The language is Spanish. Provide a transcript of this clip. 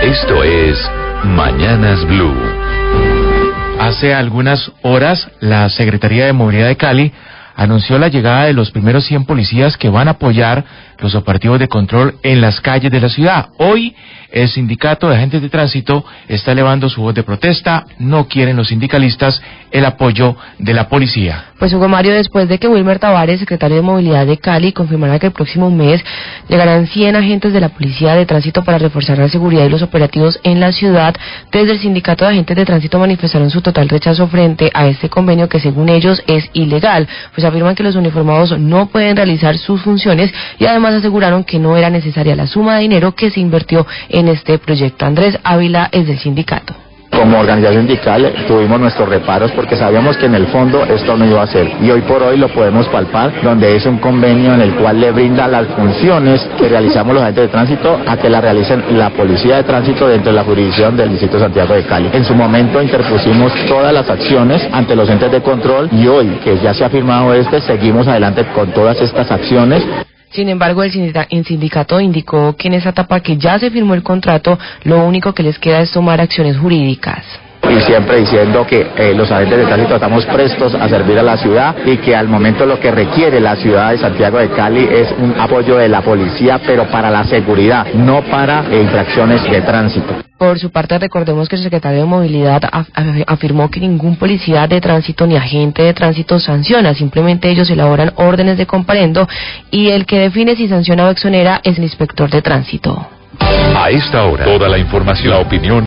Esto es Mañanas Blue. Hace algunas horas, la Secretaría de Movilidad de Cali anunció la llegada de los primeros 100 policías que van a apoyar los operativos de control en las calles de la ciudad. Hoy, el sindicato de agentes de tránsito está elevando su voz de protesta. No quieren los sindicalistas el apoyo de la policía. Pues Hugo Mario, después de que Wilmer Tavares, secretario de Movilidad de Cali, confirmara que el próximo mes llegarán 100 agentes de la Policía de Tránsito para reforzar la seguridad y los operativos en la ciudad, desde el sindicato de agentes de tránsito manifestaron su total rechazo frente a este convenio que según ellos es ilegal, pues afirman que los uniformados no pueden realizar sus funciones y además aseguraron que no era necesaria la suma de dinero que se invirtió en este proyecto. Andrés Ávila es del sindicato. Como organización sindical tuvimos nuestros reparos porque sabíamos que en el fondo esto no iba a ser, y hoy por hoy lo podemos palpar, donde es un convenio en el cual le brinda las funciones que realizamos los agentes de tránsito a que la realicen la Policía de Tránsito dentro de la jurisdicción del Distrito de Santiago de Cali. En su momento interpusimos todas las acciones ante los entes de control y hoy que ya se ha firmado seguimos adelante con todas estas acciones. Sin embargo, el sindicato indicó que en esa etapa que ya se firmó el contrato, lo único que les queda es tomar acciones jurídicas. Y siempre diciendo que los agentes de tránsito estamos prestos a servir a la ciudad y que al momento lo que requiere la ciudad de Santiago de Cali es un apoyo de la policía, pero para la seguridad, no para infracciones de tránsito. Por su parte, recordemos que el secretario de Movilidad afirmó que ningún policía de tránsito ni agente de tránsito sanciona, simplemente ellos elaboran órdenes de comparendo y el que define si sanciona o exonera es el inspector de tránsito. A esta hora, toda la información, la opinión